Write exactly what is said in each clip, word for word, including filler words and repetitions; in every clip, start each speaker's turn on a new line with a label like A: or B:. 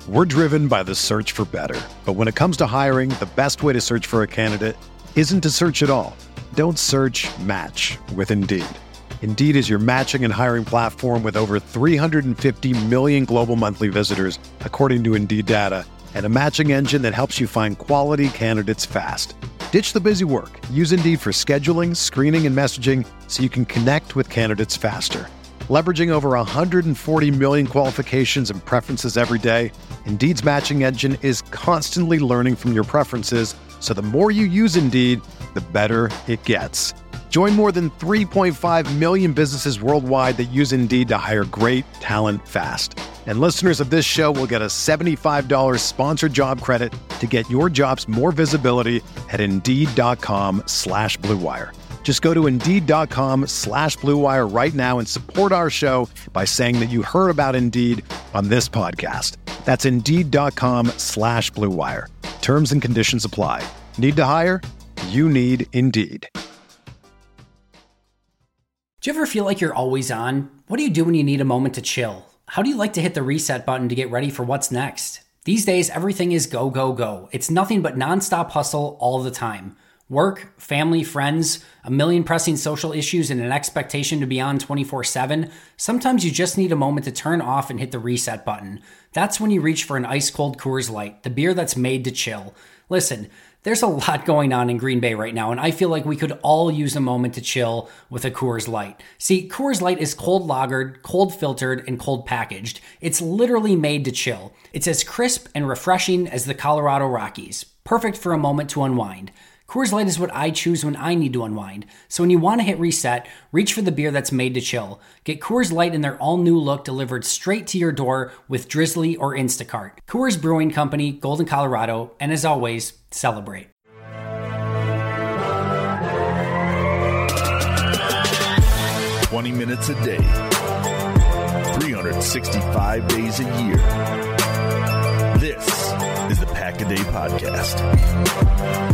A: We're driven by the search for better. But when it comes to hiring, the best way to search for a candidate isn't to search at all. Don't search, match with Indeed. Indeed is your matching and hiring platform with over three hundred fifty million global monthly visitors, according to Indeed data, and a matching engine that helps you find quality candidates fast. Ditch the busy work. Use Indeed for scheduling, screening, and messaging so you can connect with candidates faster. Leveraging over one hundred forty million qualifications and preferences every day, Indeed's matching engine is constantly learning from your preferences, so the more you use Indeed, the better it gets. Join more than three point five million businesses worldwide that use Indeed to hire great talent fast. And listeners of this show will get a seventy-five dollars sponsored job credit to get your jobs more visibility at Indeed.com slash Blue Wire. Just go to Indeed.com slash Blue Wire right now and support our show by saying that you heard about Indeed on this podcast. That's Indeed.com slash Blue Wire. Terms and conditions apply. Need to hire? You need Indeed.
B: Do you ever feel like you're always on? What do you do when you need a moment to chill? How do you like to hit the reset button to get ready for what's next? These days, everything is go, go, go. It's nothing but nonstop hustle all the time. Work, family, friends, a million pressing social issues, and an expectation to be on twenty-four seven. Sometimes you just need a moment to turn off and hit the reset button. That's when you reach for an ice-cold Coors Light, the beer that's made to chill. Listen, there's a lot going on in Green Bay right now, and I feel like we could all use a moment to chill with a Coors Light. See, Coors Light is cold lagered, cold filtered, and cold packaged. It's literally made to chill. It's as crisp and refreshing as the Colorado Rockies. Perfect for a moment to unwind. Coors Light is what I choose when I need to unwind. So when you want to hit reset, reach for the beer that's made to chill. Get Coors Light in their all-new look delivered straight to your door with Drizzly or Instacart. Coors Brewing Company, Golden, Colorado, and as always, celebrate.
C: twenty minutes a day, three hundred sixty-five days a year. This is the Pack a Day Podcast.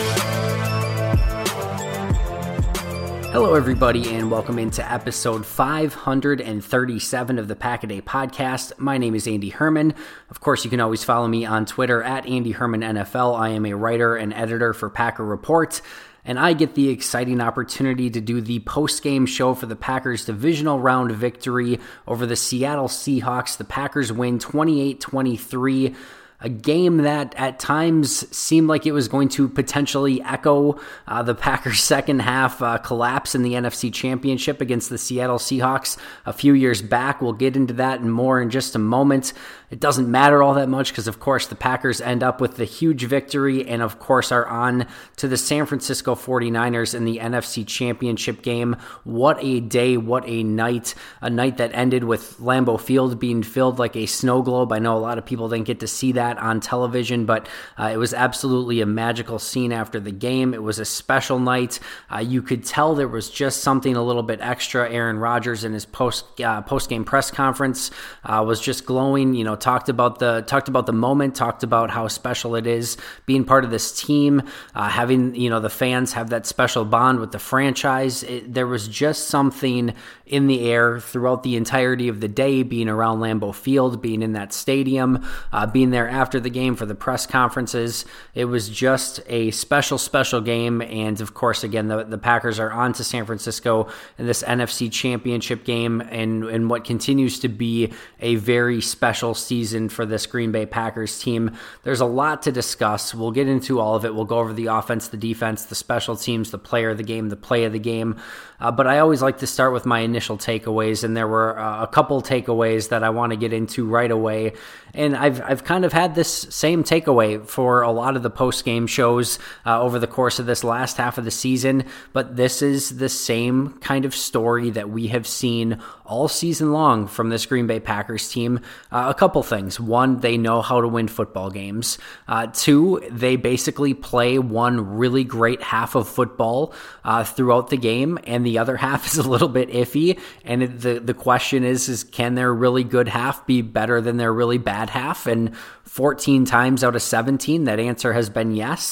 B: Hello, everybody, and welcome into episode five hundred thirty-seven of the Pack a Day Podcast. My name is Andy Herman. Of course, you can always follow me on Twitter at Andy Herman N F L. I am a writer and editor for Packer Report, and I get the exciting opportunity to do the post-game show for the Packers' divisional round victory over the Seattle Seahawks. The Packers win twenty-eight twenty-three. A game that at times seemed like it was going to potentially echo uh, the Packers' second half uh, collapse in the N F C Championship against the Seattle Seahawks a few years back. We'll get into that and more in just a moment. It doesn't matter all that much because, of course, the Packers end up with the huge victory and, of course, are on to the San Francisco forty-niners in the N F C Championship game. What a day, what a night. A night that ended with Lambeau Field being filled like a snow globe. I know a lot of people didn't get to see that on television, but uh, it was absolutely a magical scene after the game. It was a special night. Uh, you could tell there was just something a little bit extra. Aaron Rodgers in his post uh, post game press conference uh, was just glowing. You know, talked about the talked about the moment, talked about how special it is being part of this team, uh, having you know the fans have that special bond with the franchise. It, there was just something in the air throughout the entirety of the day, being around Lambeau Field, being in that stadium, uh, being there after the game for the press conferences. It was just a special, special game. And of course, again, the, the Packers are on to San Francisco in this N F C Championship game and, and what continues to be a very special season for this Green Bay Packers team. There's a lot to discuss. We'll get into all of it. We'll go over the offense, the defense, the special teams, the player of the game, the play of the game. Uh, but I always like to start with my initial takeaways, and there were uh, a couple takeaways that I want to get into right away. And I've I've kind of had this same takeaway for a lot of the post-game shows uh, over the course of this last half of the season, but this is the same kind of story that we have seen all season long from this Green Bay Packers team. Uh, a couple things. One, they know how to win football games. Uh, two, they basically play one really great half of football uh, throughout the game, and the other half is a little bit iffy. And it, the, the question is, is, can their really good half be better than their really bad half? And fourteen times out of seventeen, that answer has been yes.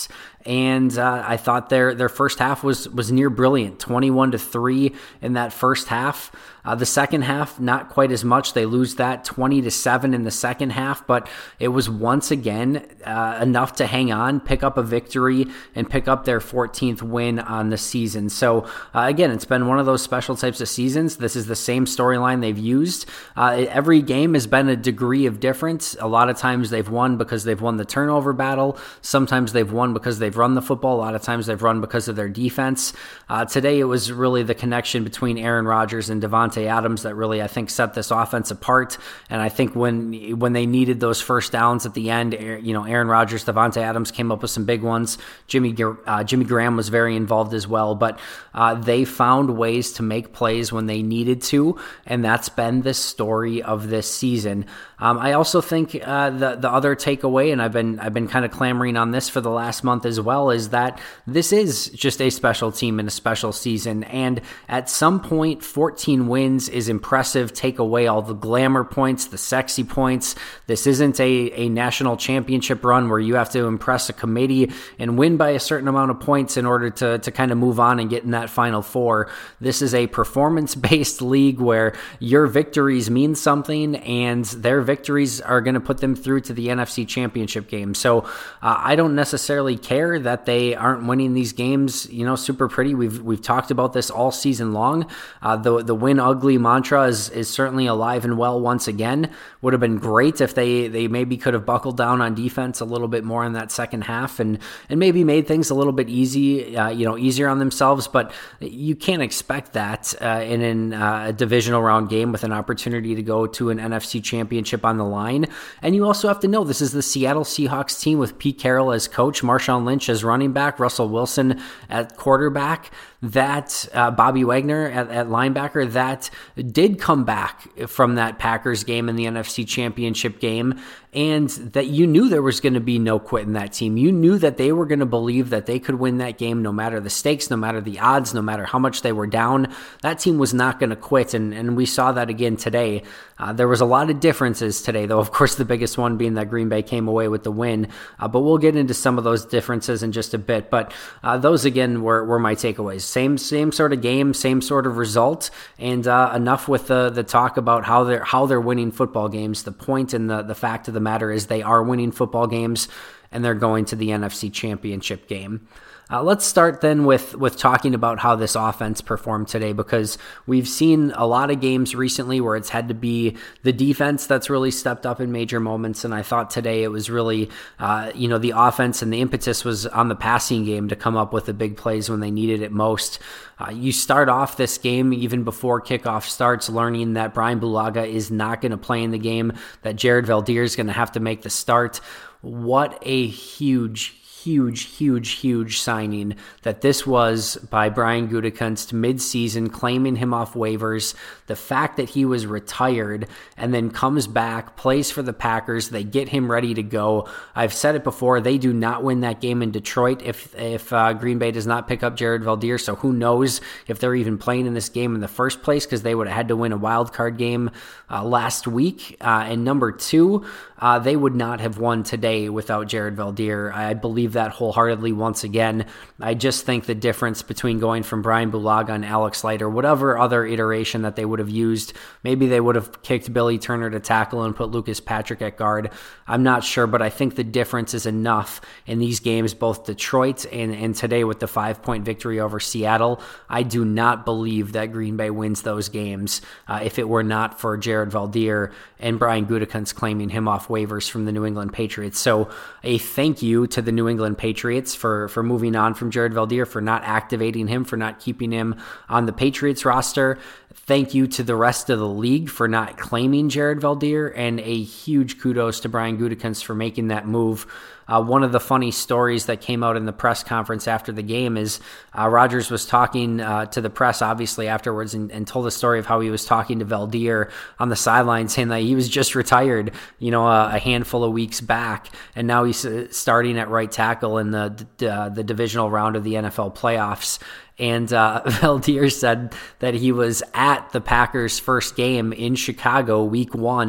B: and uh, I thought their their first half was was near brilliant, twenty-one to three in that first half. Uh, the second half, not quite as much. They lose that twenty to seven in the second half, but it was once again uh, enough to hang on, pick up a victory, and pick up their fourteenth win on the season. So uh, again, it's been one of those special types of seasons. This is the same storyline they've used. Uh, every game has been a degree of difference. A lot of times they've won because they've won the turnover battle. Sometimes they've won because they've run the football. A lot of times they've run because of their defense. Uh, today it was really the connection between Aaron Rodgers and Davante Adams that really, I think, set this offense apart. And I think when when they needed those first downs at the end, you know, Aaron Rodgers, Davante Adams came up with some big ones. Jimmy uh, Jimmy Graham was very involved as well. But uh, they found ways to make plays when they needed to, and that's been the story of this season. Um, I also think uh, the the other takeaway, and I've been I've been kind of clamoring on this for the last month as well, is that this is just a special team and a special season. And at some point, fourteen wins is impressive. Take away all the glamour points, the sexy points. This isn't a, a national championship run where you have to impress a committee and win by a certain amount of points in order to, to kind of move on and get in that Final Four. This is a performance-based league where your victories mean something, and their victories are going to put them through to the N F C Championship game. So uh, I don't necessarily care that they aren't winning these games, you know, super pretty. We've we've talked about this all season long. Uh, the the win ugly mantra is is certainly alive and well once again. Would have been great if they they maybe could have buckled down on defense a little bit more in that second half and and maybe made things a little bit easy, uh, you know, easier on themselves. But you can't expect that uh, in an, uh, a divisional round game with an opportunity to go to an N F C Championship on the line. And you also have to know this is the Seattle Seahawks team with Pete Carroll as coach, Marshawn Lynch as running back, Russell Wilson at quarterback, that uh, Bobby Wagner at, at linebacker, that did come back from that Packers game in the N F C Championship game, and that you knew there was going to be no quit in that team. You knew that they were going to believe that they could win that game no matter the stakes, no matter the odds, no matter how much they were down. That team was not going to quit, and, and we saw that again today. Uh, there was a lot of differences today, though, of course, the biggest one being that Green Bay came away with the win, uh, but we'll get into some of those differences in just a bit. But uh, those, again, were, were my takeaways. Same same sort of game, same sort of result, and uh, enough with the the talk about how they're how they're winning football games. The point and the, the fact of the matter is they are winning football games, and they're going to the N F C Championship game. Uh, let's start then with, with talking about how this offense performed today, because we've seen a lot of games recently where it's had to be the defense that's really stepped up in major moments, and I thought today it was really, uh, you know, the offense and the impetus was on the passing game to come up with the big plays when they needed it most. Uh, you start off this game even before kickoff starts learning that Brian Bulaga is not going to play in the game, that Jared Veldheer is going to have to make the start. What a huge, huge, huge, huge signing that this was by Brian Gutekunst mid-season, claiming him off waivers. The fact that he was retired and then comes back, plays for the Packers, they get him ready to go. I've said it before, they do not win that game in Detroit if if uh, Green Bay does not pick up Jared Veldheer, so who knows if they're even playing in this game in the first place, because they would have had to win a wild card game uh, last week. Uh, and number two, uh, they would not have won today without Jared Veldheer. I believe that wholeheartedly once again. I just think the difference between going from Brian Bulaga and Alex Leiter, whatever other iteration that they would have used, maybe they would have kicked Billy Turner to tackle and put Lucas Patrick at guard. I'm not sure, but I think the difference is enough in these games, both Detroit and, and today with the five-point victory over Seattle. I do not believe that Green Bay wins those games uh, if it were not for Jared Veldheer and Brian Gutekunst claiming him off waivers from the New England Patriots. So a thank you to the New England Patriots for, for moving on from Jared Veldheer, for not activating him, for not keeping him on the Patriots roster. Thank you to the rest of the league for not claiming Jared Veldheer, and a huge kudos to Brian Gutekunst for making that move. Uh, one of the funny stories that came out in the press conference after the game is uh, Rodgers was talking uh, to the press, obviously, afterwards, and, and told the story of how he was talking to Veldheer on the sideline, saying that he was just retired, you know, a, a handful of weeks back, and now he's starting at right tackle in the uh, the divisional round of the N F L playoffs. And uh, Veldheer said that he was at the Packers' first game in Chicago, week one,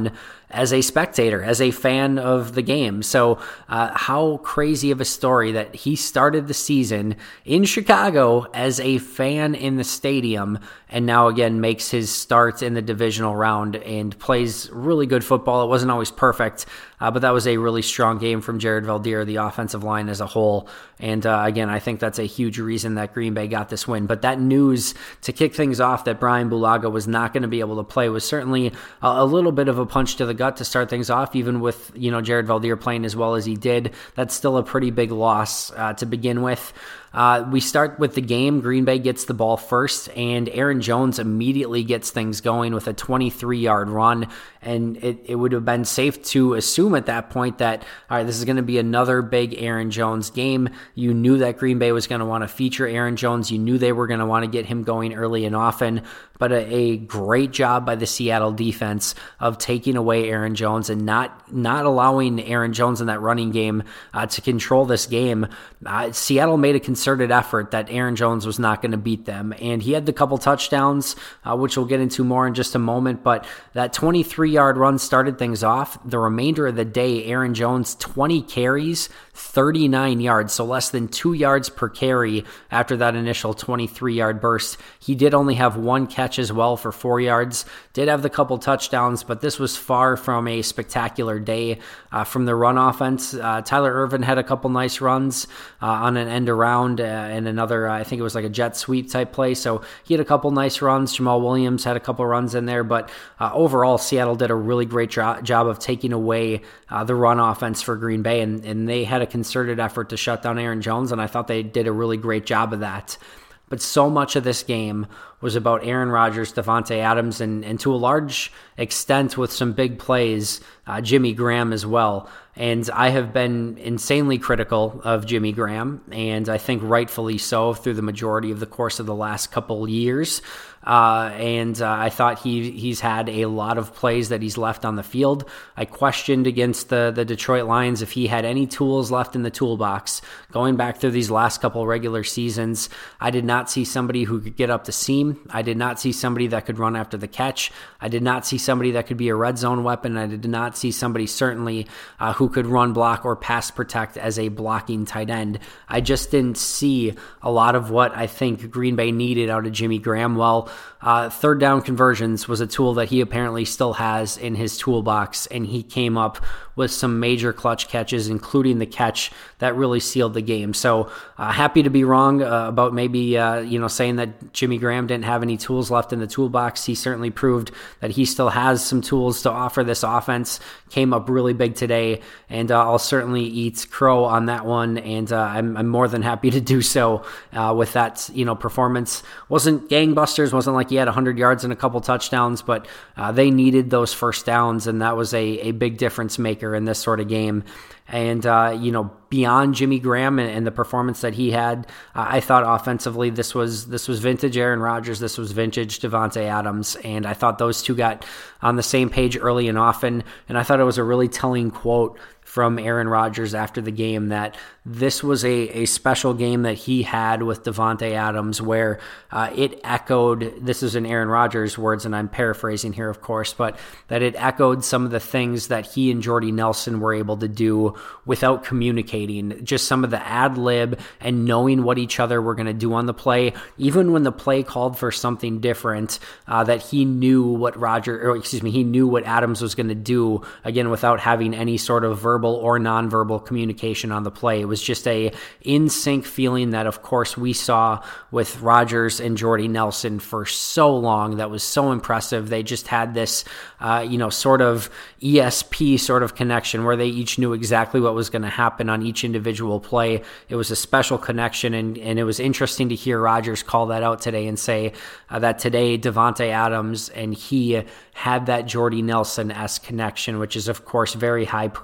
B: as a spectator, as a fan of the game. So uh, how crazy of a story that he started the season in Chicago as a fan in the stadium, and now again makes his start in the divisional round and plays really good football. It wasn't always perfect, uh, but that was a really strong game from Jared Veldheer, the offensive line as a whole. And uh, again, I think that's a huge reason that Green Bay got this win. But that news to kick things off that Brian Bulaga was not going to be able to play was certainly a, a little bit of a punch to the gut to start things off, even with, you know, Jared Veldheer playing as well as he did. That's still a pretty big loss uh, to begin with. Uh, we start with the game. Green Bay gets the ball first, and Aaron Jones immediately gets things going with a twenty-three-yard run, and it, it would have been safe to assume at that point that, all right, this is going to be another big Aaron Jones game. You knew that Green Bay was going to want to feature Aaron Jones. You knew they were going to want to get him going early and often, but a, a great job by the Seattle defense of taking away Aaron Jones and not, not allowing Aaron Jones in that running game uh, to control this game. Uh, Seattle made a concerted effort that Aaron Jones was not going to beat them, and he had the couple touchdowns, uh, which we'll get into more in just a moment, but that twenty-three-yard run started things off. The remainder of the day, Aaron Jones, twenty carries, thirty-nine yards, so less than two yards per carry after that initial twenty-three-yard burst. He did only have one catch as well for four yards, did have the couple touchdowns, but this was far from a spectacular day uh, from the run offense. Uh, Tyler Ervin had a couple nice runs uh, on an end around uh, and another, uh, I think it was like a jet sweep type play, so he had a couple nice runs. Jamal Williams had a couple runs in there, but uh, overall, Seattle did a really great jo- job of taking away uh, the run offense for Green Bay, and, and they had a concerted effort to shut down Aaron Jones, and I thought they did a really great job of that. But so much of this game was about Aaron Rodgers, Davante Adams, and, and to a large extent with some big plays, uh, Jimmy Graham as well. And I have been insanely critical of Jimmy Graham, and I think rightfully so through the majority of the course of the last couple years. Uh, and uh, I thought he he's had a lot of plays that he's left on the field. I questioned against the, the Detroit Lions if he had any tools left in the toolbox. Going back through these last couple regular seasons, I did not see somebody who could get up the seam. I did not see somebody that could run after the catch. I did not see somebody that could be a red zone weapon. I did not see somebody certainly uh, who could run block or pass protect as a blocking tight end. I just didn't see a lot of what I think Green Bay needed out of Jimmy Graham. Well, Uh, third down conversions was a tool that he apparently still has in his toolbox, and he came up with some major clutch catches, including the catch that really sealed the game. So uh, happy to be wrong uh, about maybe uh, you know saying that Jimmy Graham didn't have any tools left in the toolbox. He certainly proved that he still has some tools to offer this offense. Came up really big today, and uh, I'll certainly eat crow on that one, and uh, I'm, I'm more than happy to do so uh, with that you know performance. Wasn't gangbusters, wasn't like he had one hundred yards and a couple touchdowns, but uh, they needed those first downs, and that was a, a big difference maker in this sort of game. And, uh, you know, beyond Jimmy Graham and, and the performance that he had, uh, I thought offensively this was this was vintage Aaron Rodgers, this was vintage Davante Adams, and I thought those two got on the same page early and often, and I thought it was a really telling quote from Aaron Rodgers after the game that this was a, a special game that he had with Davante Adams where uh, it echoed, this is in Aaron Rodgers' words, and I'm paraphrasing here, of course, but that it echoed some of the things that he and Jordy Nelson were able to do without communicating, just some of the ad lib and knowing what each other were going to do on the play, even when the play called for something different, uh, that he knew what Roger, or excuse me, he knew what Adams was going to do, again, without having any sort of verbal or nonverbal communication on the play. It was just a in-sync feeling that, of course, we saw with Rodgers and Jordy Nelson for so long. That was so impressive. They just had this, uh, you know, sort of E S P sort of connection where they each knew exactly what was going to happen on each individual play. It was a special connection, and, and it was interesting to hear Rodgers call that out today and say uh, that today Davante Adams and he had that Jordy Nelson-esque connection, which is, of course, very high praise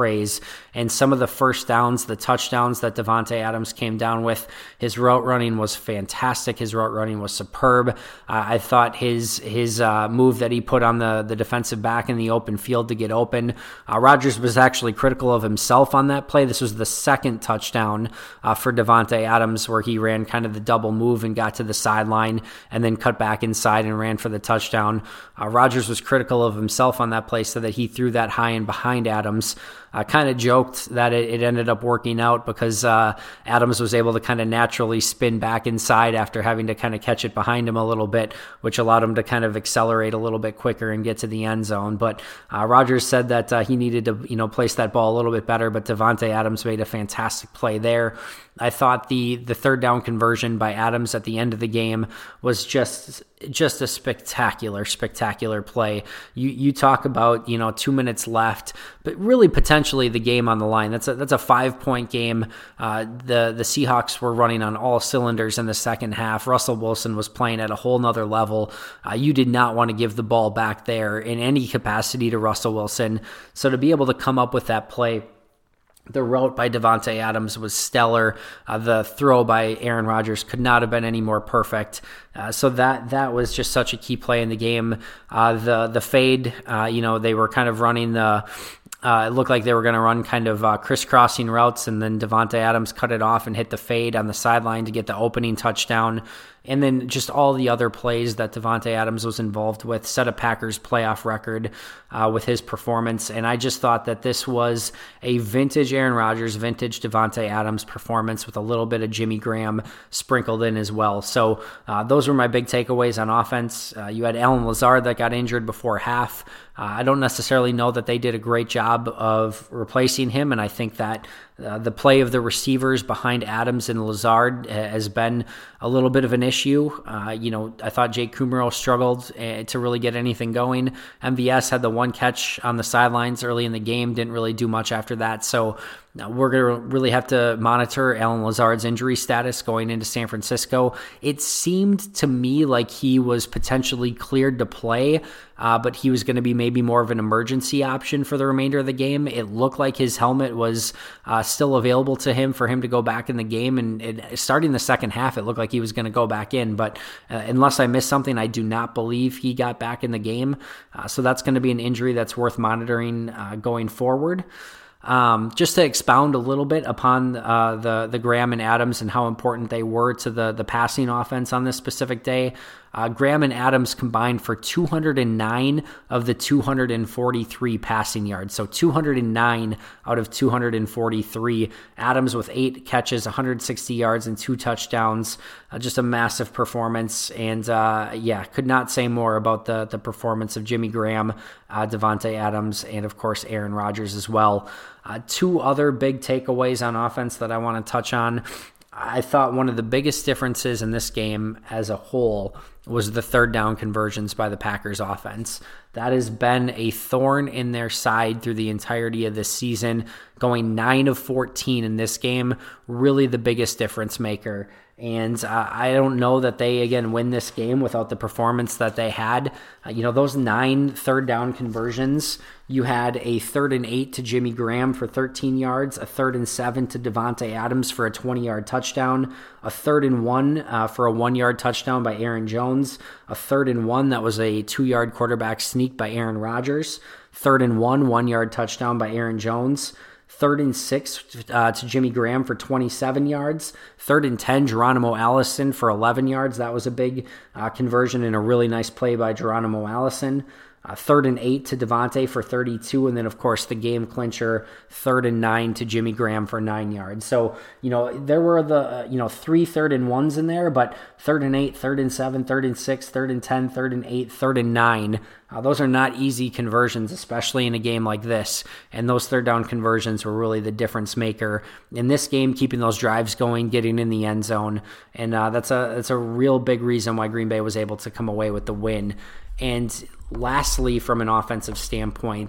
B: and some of the first downs, the touchdowns that Davante Adams came down with. His route running was fantastic. His route running was superb. Uh, I thought his his uh, move that he put on the, the defensive back in the open field to get open, uh, Rodgers was actually critical of himself on that play. This was the second touchdown uh, for Davante Adams, where he ran kind of the double move and got to the sideline and then cut back inside and ran for the touchdown. Uh, Rodgers was critical of himself on that play, so that he threw that high and behind Adams. I uh, kind of joked that it, it ended up working out because uh, Adams was able to kind of naturally spin back inside after having to kind of catch it behind him a little bit, which allowed him to kind of accelerate a little bit quicker and get to the end zone. But uh, Rodgers said that uh, he needed to, you know, place that ball a little bit better, but Davante Adams made a fantastic play there. I thought the the third down conversion by Adams at the end of the game was just just a spectacular, spectacular play. You you talk about, you know, two minutes left, but really potentially the game on the line. That's a that's a five point game. Uh, the the Seahawks were running on all cylinders in the second half. Russell Wilson was playing at a whole nother level. Uh, you did not want to give the ball back there in any capacity to Russell Wilson. So to be able to come up with that play, the route by Davante Adams was stellar. Uh, the throw by Aaron Rodgers could not have been any more perfect. Uh, so that that was just such a key play in the game. Uh, the the fade, uh, you know, they were kind of running the. Uh, it looked like they were going to run kind of uh, crisscrossing routes, and then Davante Adams cut it off and hit the fade on the sideline to get the opening touchdown. And then just all the other plays that Davante Adams was involved with set a Packers playoff record uh, with his performance. And I just thought that this was a vintage Aaron Rodgers, vintage Davante Adams performance with a little bit of Jimmy Graham sprinkled in as well. So uh, those were my big takeaways on offense. Uh, you had Allen Lazard that got injured before half. Uh, I don't necessarily know that they did a great job of replacing him, and I think that uh, the play of the receivers behind Adams and Lazard has been a little bit of an issue. Uh, you know, I thought Jake Kumerow struggled uh, to really get anything going. M V S had the one catch on the sidelines early in the game, didn't really do much after that. So now we're going to really have to monitor Allen Lazard's injury status going into San Francisco. It seemed to me like he was potentially cleared to play, uh, but he was going to be maybe more of an emergency option for the remainder of the game. It looked like his helmet was uh, still available to him for him to go back in the game, and it, starting the second half, it looked like he was going to go back in, but uh, unless I missed something, I do not believe he got back in the game. Uh, so that's going to be an injury that's worth monitoring uh, going forward. Um, just to expound a little bit upon uh, the the Graham and Adams and how important they were to the the passing offense on this specific day. Uh, Graham and Adams combined for two hundred nine of the two hundred forty-three passing yards. So two hundred nine out of two hundred forty-three. Adams with eight catches, one hundred sixty yards, and two touchdowns. Uh, just a massive performance. And uh, yeah, could not say more about the, the performance of Jimmy Graham, uh, Davante Adams, and of course Aaron Rodgers as well. Uh, two other big takeaways on offense that I want to touch on. I thought one of the biggest differences in this game as a whole was the third down conversions by the Packers offense. That has been a thorn in their side through the entirety of this season, going nine of fourteen in this game, really the biggest difference maker. And uh, I don't know that they, again, win this game without the performance that they had. Uh, you know, those nine third down conversions, you had a third and eight to Jimmy Graham for thirteen yards, a third and seven to Davante Adams for a twenty-yard touchdown, a third and one uh, for a one-yard touchdown by Aaron Jones, a third and one that was a two-yard quarterback sneak by Aaron Rodgers, third and one, one-yard touchdown by Aaron Jones, third and six uh, to Jimmy Graham for twenty-seven yards. Third and ten, Geronimo Allison for eleven yards. That was a big uh, conversion and a really nice play by Geronimo Allison. Uh, third and eight to Davante for thirty-two, and then, of course, the game clincher, third and nine to Jimmy Graham for nine yards. So, you know, there were the, uh, you know, three third and ones in there, but third and eight, third and seven, third and six, third and ten, third and eight, third and nine. Uh, those are not easy conversions, especially in a game like this, and those third down conversions were really the difference maker in this game, keeping those drives going, getting in the end zone, and uh, that's a that's a real big reason why Green Bay was able to come away with the win. And lastly, from an offensive standpoint,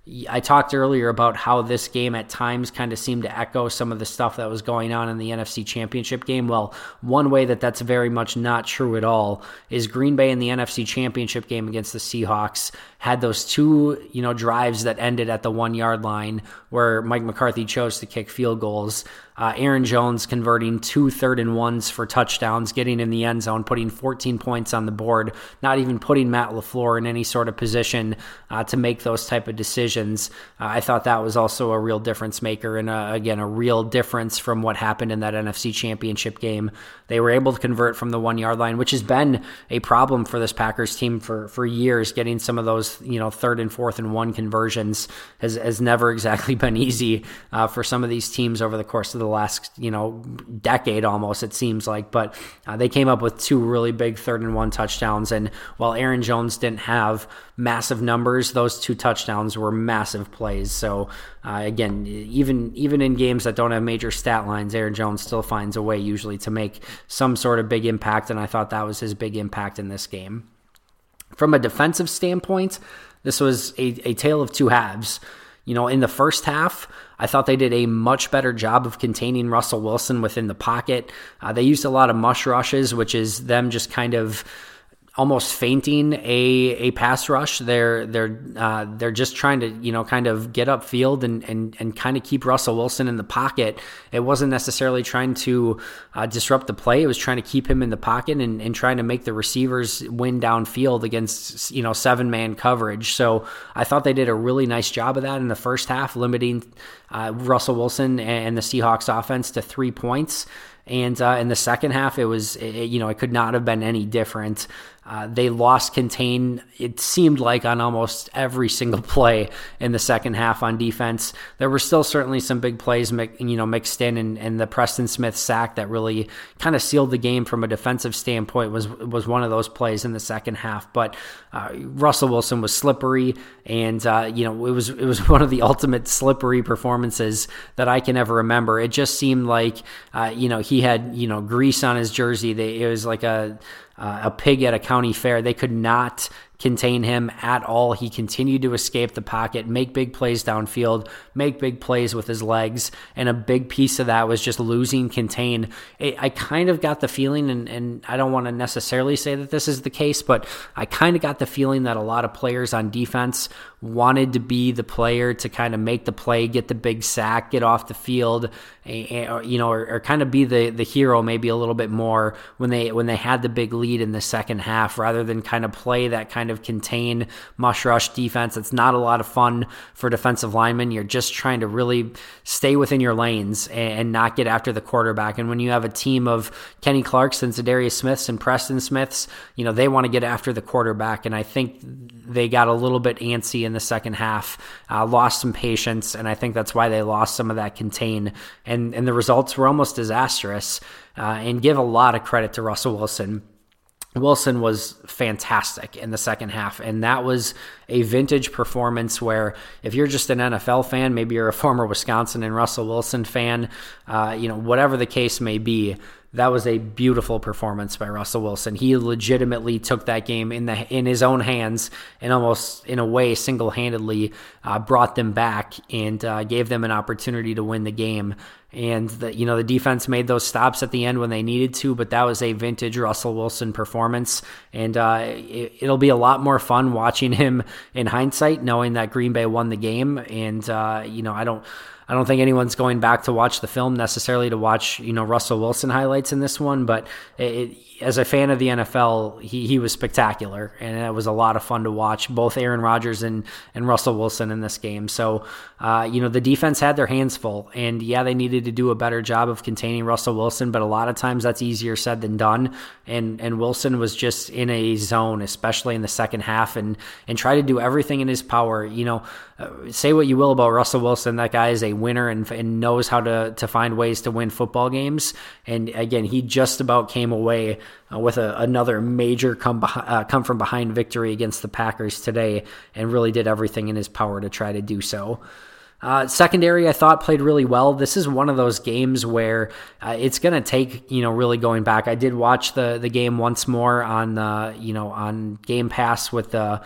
B: I talked earlier about how this game at times kind of seemed to echo some of the stuff that was going on in the N F C Championship game. Well, one way that that's very much not true at all is Green Bay in the N F C Championship game against the Seahawks had those two, you know, drives that ended at the one-yard line where Mike McCarthy chose to kick field goals. Uh, Aaron Jones converting two third and ones for touchdowns, getting in the end zone, putting fourteen points on the board, not even putting Matt LaFleur in any sort of position uh, to make those type of decisions. Uh, I thought that was also a real difference maker and, uh, again, a real difference from what happened in that N F C Championship game. They were able to convert from the one-yard line, which has been a problem for this Packers team for, for years. Getting some of those, you know, third and fourth and one conversions has, has never exactly been easy uh, for some of these teams over the course of the last, you know, decade almost, it seems like. But uh, they came up with two really big third and one touchdowns. And while Aaron Jones didn't have massive numbers, those two touchdowns were massive plays. So uh, again, even even in games that don't have major stat lines, Aaron Jones still finds a way usually to make some sort of big impact. And I thought that was his big impact in this game. From a defensive standpoint, this was a, a tale of two halves. You know, in the first half, I thought they did a much better job of containing Russell Wilson within the pocket. Uh, they used a lot of mush rushes, which is them just kind of almost feinting a a pass rush. They're they're uh, they're just trying to, you know, kind of get upfield and and and kind of keep Russell Wilson in the pocket. It wasn't necessarily trying to uh, disrupt the play. It was trying to keep him in the pocket and, and trying to make the receivers win downfield against, you know, seven man coverage. So I thought they did a really nice job of that in the first half, limiting uh, Russell Wilson and the Seahawks offense to three points. And uh, in the second half, it was, it, you know, it could not have been any different. Uh, they lost contain, it seemed like, on almost every single play in the second half on defense. There were still certainly some big plays, you know, mixed in, and, and the Preston Smith sack that really kind of sealed the game from a defensive standpoint was was one of those plays in the second half. But uh, Russell Wilson was slippery, and uh, you know, it was it was one of the ultimate slippery performances that I can ever remember. It just seemed like, uh, you know, he had, you know, grease on his jersey. They, it was like a Uh, a pig at a county fair. They could not contain him at all. He continued to escape the pocket, make big plays downfield, make big plays with his legs, and a big piece of that was just losing contain. It, I kind of got the feeling, and, and I don't want to necessarily say that this is the case, but I kind of got the feeling that a lot of players on defense wanted to be the player to kind of make the play, get the big sack, get off the field, and, or, you know, or, or kind of be the, the hero maybe a little bit more when they when they had the big lead in the second half, rather than kind of play that kind of contain mush rush defense. It's not a lot of fun for defensive linemen. You're just trying to really stay within your lanes and, and not get after the quarterback. And when you have a team of Kenny Clarksons, Zadarius Smiths, and Preston Smiths, you know, they want to get after the quarterback. And I think they got a little bit antsy in the second half, uh, lost some patience, and I think that's why they lost some of that contain. And, and the results were almost disastrous. Uh, and give a lot of credit to Russell Wilson. Wilson was fantastic in the second half, and that was a vintage performance where if you're just an N F L fan, maybe you're a former Wisconsin and Russell Wilson fan, uh, you know, whatever the case may be, that was a beautiful performance by Russell Wilson. He legitimately took that game in the in his own hands and almost, in a way, single-handedly uh, brought them back and uh, gave them an opportunity to win the game. And the, you know, the defense made those stops at the end when they needed to, but that was a vintage Russell Wilson performance. And uh, it, it'll be a lot more fun watching him in hindsight, knowing that Green Bay won the game. And uh, you know, I don't. I don't think anyone's going back to watch the film necessarily to watch, you know, Russell Wilson highlights in this one, but it, as a fan of the N F L, he, he was spectacular, and it was a lot of fun to watch both Aaron Rodgers and, and Russell Wilson in this game. So, uh, you know, the defense had their hands full, and yeah, they needed to do a better job of containing Russell Wilson, but a lot of times that's easier said than done, and and Wilson was just in a zone, especially in the second half, and, and tried to do everything in his power. You know, uh, say what you will about Russell Wilson, that guy is a winner and, and knows how to, to find ways to win football games, and again, he just about came away Uh, with a, another major come, beh- uh, come from behind victory against the Packers today, and really did everything in his power to try to do so. Uh, secondary, I thought, played really well. This is one of those games where uh, it's going to take, you know, really going back. I did watch the the game once more on, uh, you know, on Game Pass with the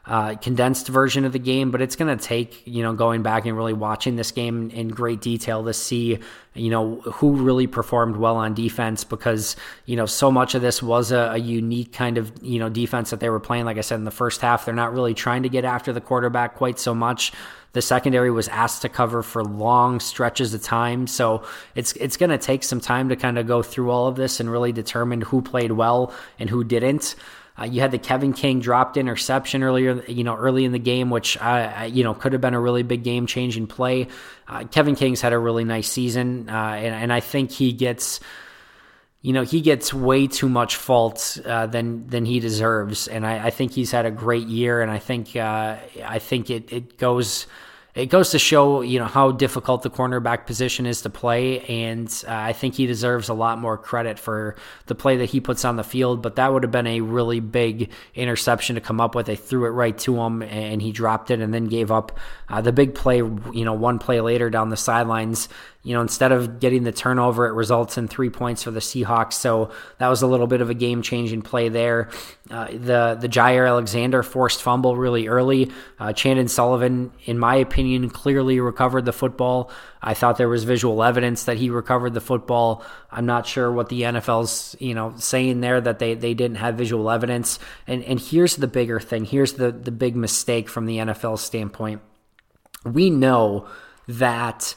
B: uh, condensed version of the game, but it's going to take, you know, going back and really watching this game in great detail to see, you know, who really performed well on defense, because, you know, so much of this was a, a unique kind of, you know, defense that they were playing. Like I said, in the first half, they're not really trying to get after the quarterback quite so much. The secondary was asked to cover for long stretches of time. So it's it's going to take some time to kind of go through all of this and really determine who played well and who didn't. Uh, you had the Kevin King dropped interception earlier, you know, early in the game, which, uh, you know, could have been a really big game-changing play. Uh, Kevin King's had a really nice season, uh, and, and I think he gets... You know, he gets way too much fault uh, than than he deserves, and I, I think he's had a great year. And I think uh, I think it it goes it goes to show, you know, how difficult the cornerback position is to play, and uh, I think he deserves a lot more credit for the play that he puts on the field. But that would have been a really big interception to come up with. They threw it right to him, and he dropped it, and then gave up uh, the big play. You know, one play later down the sidelines. You know, instead of getting the turnover, it results in three points for the Seahawks. So that was a little bit of a game-changing play there. Uh, the the Jaire Alexander forced fumble really early. Uh, Chandon Sullivan, in my opinion, clearly recovered the football. I thought there was visual evidence that he recovered the football. I'm not sure what the N F L's, you know, saying there, that they, they didn't have visual evidence. And and here's the bigger thing. Here's the, the big mistake from the N F L's standpoint. We know that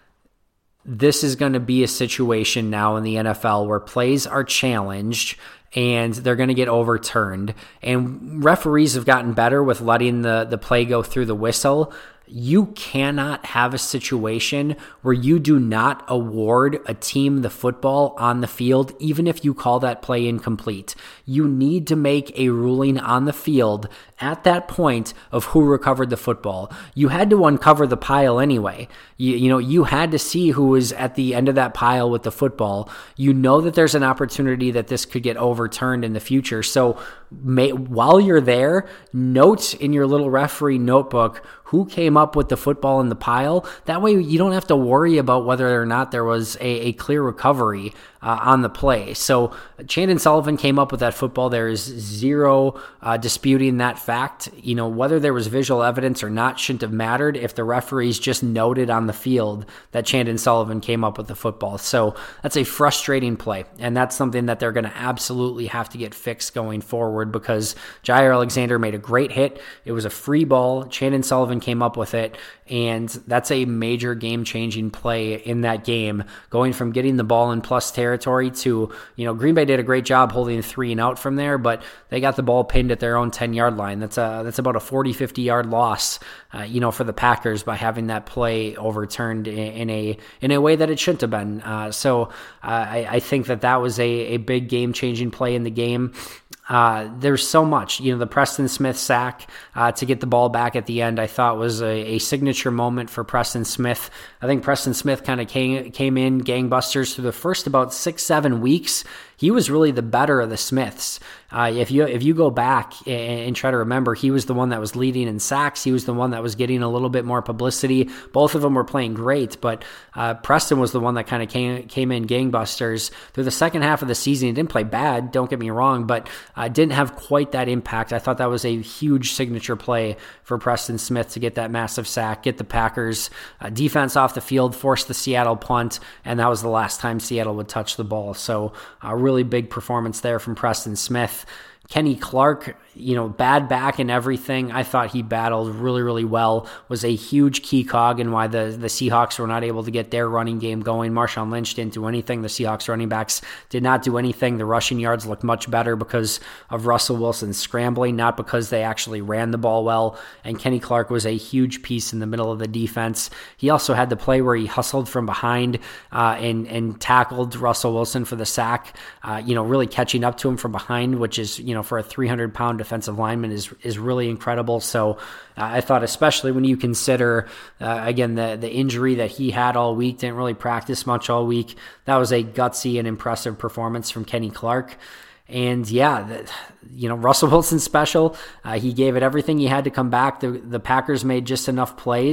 B: this is going to be a situation now in the N F L where plays are challenged and they're going to get overturned. And referees have gotten better with letting the, the play go through the whistle. You cannot have a situation where you do not award a team the football on the field, even if you call that play incomplete. You need to make a ruling on the field at that point of who recovered the football. You had to uncover the pile anyway. You, you know, you had to see who was at the end of that pile with the football. You know that there's an opportunity that this could get overturned in the future. So may, while you're there, note in your little referee notebook who came up with the football in the pile. That way you don't have to worry about whether or not there was a, a clear recovery uh, on the play. So Chandon Sullivan came up with that football. There is zero uh, disputing that fact. You know, whether there was visual evidence or not shouldn't have mattered if the referees just noted on the field that Chandon Sullivan came up with the football. So that's a frustrating play, and that's something that they're going to absolutely have to get fixed going forward, because Jaire Alexander made a great hit. It was a free ball. Chandon Sullivan came up with it, and that's a major game-changing play in that game, going from getting the ball in plus territory to, you know, Green Bay did a great job holding three and out from there, but they got the ball pinned at their own ten-yard line. That's a, that's about a forty, fifty-yard loss, uh, you know, for the Packers by having that play overturned in, in a in a way that it shouldn't have been. Uh, so uh, I, I think that that was a, a big game-changing play in the game. Uh, there's so much, you know, the Preston Smith sack uh, to get the ball back at the end, I thought was a, a signature moment for Preston Smith. I think Preston Smith kind of came, came in gangbusters through the first about six, seven weeks. He was really the better of the Smiths. Uh, if you if you go back and, and try to remember, he was the one that was leading in sacks. He was the one that was getting a little bit more publicity. Both of them were playing great, but uh, Preston was the one that kind of came came in gangbusters through the second half of the season. He didn't play bad, don't get me wrong, but uh, didn't have quite that impact. I thought that was a huge signature play for Preston Smith to get that massive sack, get the Packers uh, defense off the field, force the Seattle punt, and that was the last time Seattle would touch the ball. So uh, really big performance there from Preston Smith. Kenny Clark, you know, bad back and everything. I thought he battled really, really well, was a huge key cog in why the, the Seahawks were not able to get their running game going. Marshawn Lynch didn't do anything. The Seahawks running backs did not do anything. The rushing yards looked much better because of Russell Wilson scrambling, not because they actually ran the ball well. And Kenny Clark was a huge piece in the middle of the defense. He also had the play where he hustled from behind uh, and, and tackled Russell Wilson for the sack, uh, you know, really catching up to him from behind, which is, you know, for a three hundred pound defensive lineman is is really incredible. So uh, I thought, especially when you consider, uh, again, the, the injury that he had all week, didn't really practice much all week, that was a gutsy and impressive performance from Kenny Clark. And yeah, the, you know, Russell Wilson special. Uh, he gave it everything he had to come back. The, the Packers made just enough plays,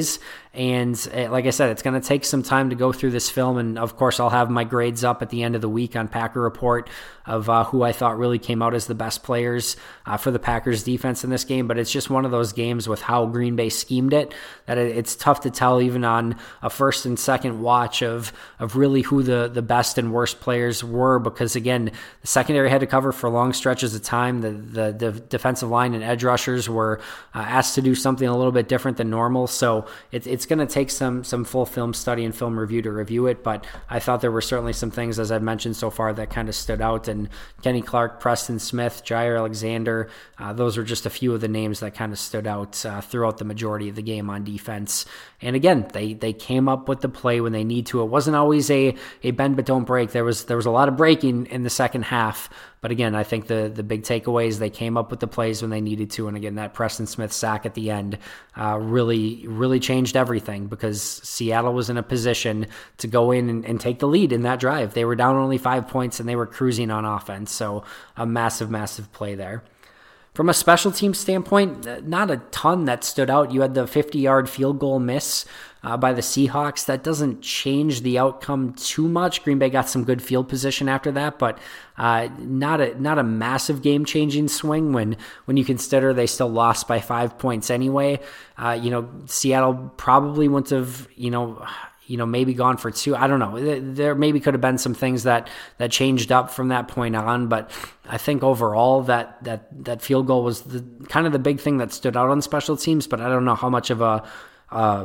B: And like I said, it's going to take some time to go through this film. And of course, I'll have my grades up at the end of the week on Packer Report of uh, who I thought really came out as the best players uh, for the Packers defense in this game. But it's just one of those games with how Green Bay schemed it that it, it's tough to tell even on a first and second watch of of really who the, the best and worst players were, because again, the secondary had to cover for long stretches of time. The the, the defensive line and edge rushers were uh, asked to do something a little bit different than normal. So it, it's going to take some some full film study and film review to review it. But I thought there were certainly some things, as I've mentioned so far, that kind of stood out. And Kenny Clark, Preston Smith, Jair Alexander, uh, those were just a few of the names that kind of stood out uh, throughout the majority of the game on defense. And again, they they came up with the play when they need to. It wasn't always a a bend but don't break. There was there was a lot of breaking in the second half. But again, I think the the big takeaway is they came up with the plays when they needed to. And again, that Preston Smith sack at the end uh, really, really changed everything, because Seattle was in a position to go in and, and take the lead in that drive. They were down only five points and they were cruising on offense. So a massive, massive play there. From a special team standpoint, not a ton that stood out. You had the fifty-yard field goal miss uh, by the Seahawks. That doesn't change the outcome too much. Green Bay got some good field position after that, but uh, not a not a massive game-changing swing when when you consider they still lost by five points anyway. Uh, you know, Seattle probably wouldn't have, you know, you know, maybe gone for two. I don't know. There maybe could have been some things that, that changed up from that point on, but I think overall that that that field goal was the kind of the big thing that stood out on special teams. But I don't know how much of a uh,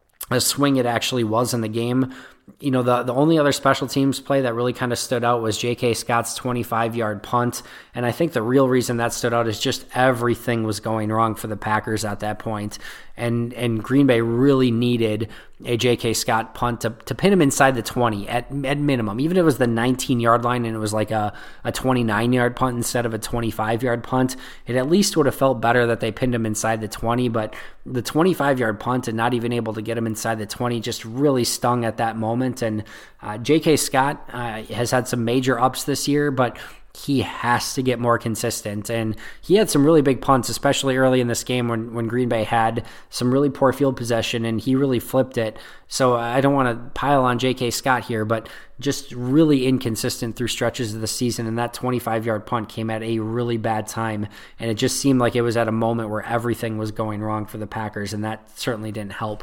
B: a swing it actually was in the game. You know, the the only other special teams play that really kind of stood out was J K. Scott's twenty-five-yard punt. And I think the real reason that stood out is just everything was going wrong for the Packers at that point. And and Green Bay really needed a J K. Scott punt to, to pin him inside the twenty at at minimum. Even if it was the nineteen-yard line and it was like a, a twenty-nine-yard punt instead of a twenty-five-yard punt, it at least would have felt better that they pinned him inside the twenty. But the twenty-five-yard punt and not even able to get him inside the twenty just really stung at that moment. And uh, J K. Scott uh, has had some major ups this year, but he has to get more consistent. And he had some really big punts, especially early in this game when, when Green Bay had some really poor field possession, and he really flipped it. So I don't want to pile on J K. Scott here, but just really inconsistent through stretches of the season. And that twenty-five-yard punt came at a really bad time. And it just seemed like it was at a moment where everything was going wrong for the Packers, and that certainly didn't help.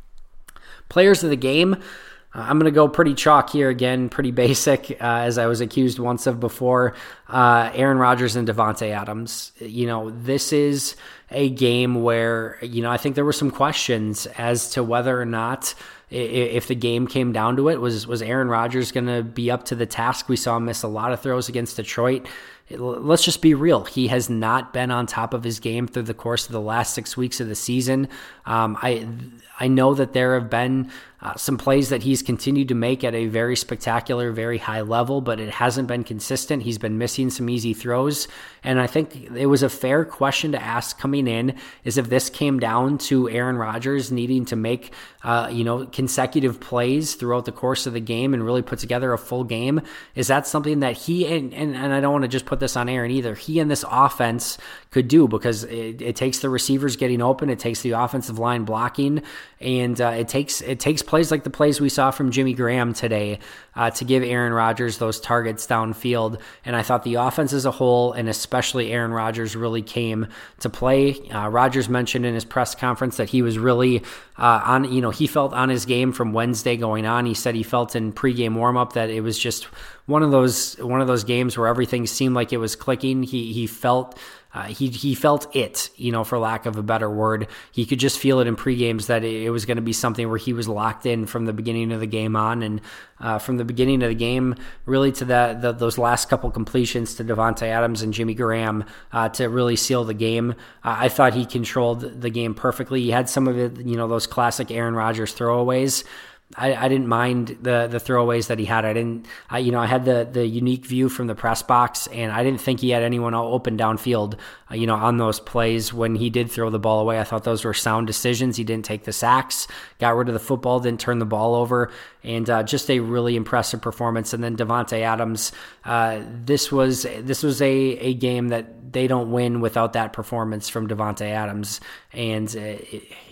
B: Players of the game, Uh, I'm going to go pretty chalk here again, pretty basic, uh, as I was accused once of before. Uh, Aaron Rodgers and Davante Adams. You know, this is a game where, you know, I think there were some questions as to whether or not, if the game came down to it, was, was Aaron Rodgers going to be up to the task? We saw him miss a lot of throws against Detroit. Let's just be real. He has not been on top of his game through the course of the last six weeks of the season. Um, I I know that there have been uh, some plays that he's continued to make at a very spectacular, very high level, but it hasn't been consistent. He's been missing some easy throws. And I think it was a fair question to ask coming in, is if this came down to Aaron Rodgers needing to make uh, you know, consecutive plays throughout the course of the game and really put together a full game, is that something that he, and, and, and I don't want to just put this on Aaron either, he and this offense could do, because it, it takes the receivers getting open, it takes the offensive line blocking, and uh, it takes it takes plays like the plays we saw from Jimmy Graham today uh, to give Aaron Rodgers those targets downfield. And I thought the offense as a whole, and especially Aaron Rodgers, really came to play. Uh, Rodgers mentioned in his press conference that he was really uh, on, you know, he felt on his game from Wednesday going on. He said he felt in pregame warmup that it was just one of those one of those games where everything seemed like it was clicking. He he felt. Uh, he he felt it, you know, for lack of a better word. He could just feel it in pre-games that it, it was going to be something where he was locked in from the beginning of the game on. And uh, from the beginning of the game, really to that the, those last couple completions to Davante Adams and Jimmy Graham uh, to really seal the game, uh, I thought he controlled the game perfectly. He had some of it, you know, those classic Aaron Rodgers throwaways. I, I didn't mind the the throwaways that he had. I didn't, I, you know, I had the the unique view from the press box, and I didn't think he had anyone open downfield, uh, you know, on those plays when he did throw the ball away. I thought those were sound decisions. He didn't take the sacks, got rid of the football, didn't turn the ball over, and uh, just a really impressive performance. And then Davante Adams, uh, this was this was a a game that they don't win without that performance from Davante Adams, and uh, it,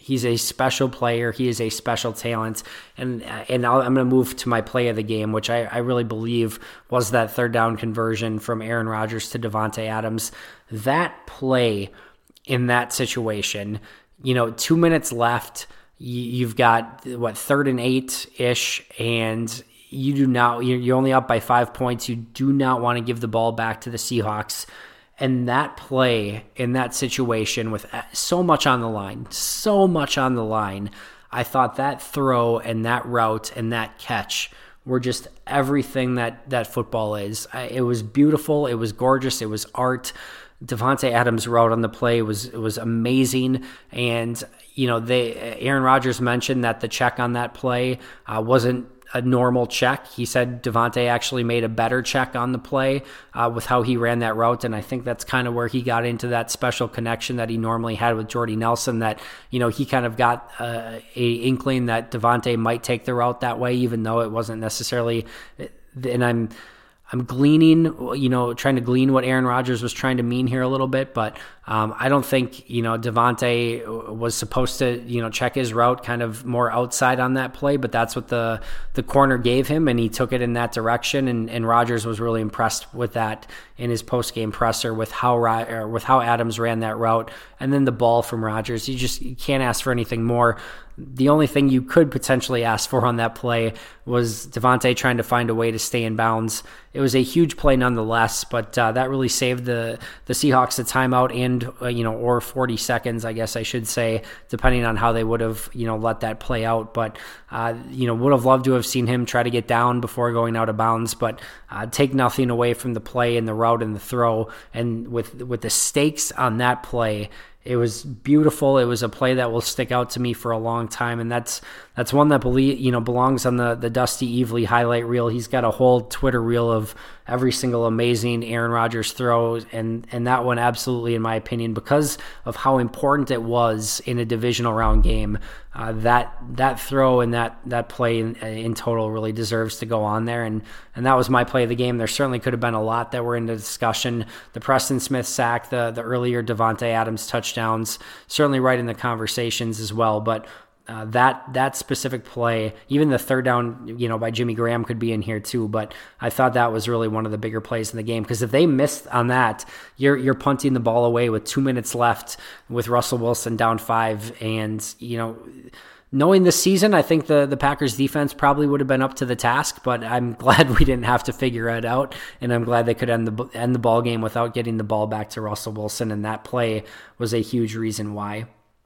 B: he's a special player. He is a special talent. And and I'll, I'm going to move to my play of the game, which I, I really believe was that third down conversion from Aaron Rodgers to Davante Adams. That play in that situation, you know, two minutes left, you've got, what, third and eight-ish, and you do not, you're only up by five points. You do not want to give the ball back to the Seahawks. And that play in that situation with so much on the line, so much on the line, I thought that throw and that route and that catch were just everything that, that football is. It was beautiful. It was gorgeous. It was art. Davante Adams' route on the play was it was amazing. And, you know, they Aaron Rodgers mentioned that the check on that play uh, wasn't a normal check. He said Davante actually made a better check on the play uh, with how he ran that route, and I think that's kind of where he got into that special connection that he normally had with Jordy Nelson, that, you know, he kind of got uh, a inkling that Davante might take the route that way, even though it wasn't necessarily, and I'm I'm gleaning, you know, trying to glean what Aaron Rodgers was trying to mean here a little bit, but um, I don't think, you know, Davante was supposed to, you know, check his route kind of more outside on that play, but that's what the the corner gave him, and he took it in that direction, and, and Rodgers was really impressed with that in his post-game presser with how or with how Adams ran that route, and then the ball from Rodgers. You just you can't ask for anything more. The only thing you could potentially ask for on that play was Davante trying to find a way to stay in bounds. It was a huge play nonetheless, but uh, that really saved the the Seahawks a timeout and uh, you know, or forty seconds, I guess I should say, depending on how they would have, you know, let that play out. But uh, you know, would have loved to have seen him try to get down before going out of bounds. But uh, take nothing away from the play and the route and the throw, and with with the stakes on that play. It was beautiful. It was a play that will stick out to me for a long time, and that's that's one that believe, you know belongs on the the Dusty Evely highlight reel. He's got a whole Twitter reel of every single amazing Aaron Rodgers throw, and and that one absolutely, in my opinion, because of how important it was in a divisional round game. Uh, that that throw and that that play in, in total really deserves to go on there, and and that was my play of the game. There certainly could have been a lot that were in the discussion. The Preston Smith sack, the the earlier Davante Adams touchdowns, certainly right in the conversations as well. But uh, that that specific play, even the third down, you know, by Jimmy Graham could be in here too. But I thought that was really one of the bigger plays in the game, because if they missed on that, you're you're punting the ball away with two minutes left with Russell Wilson down five, and you know. Knowing this season, I think the, the Packers defense probably would have been up to the task, but I'm glad we didn't have to figure it out, and I'm glad they could end the end the ball game without getting the ball back to Russell Wilson, and that play was a huge reason why.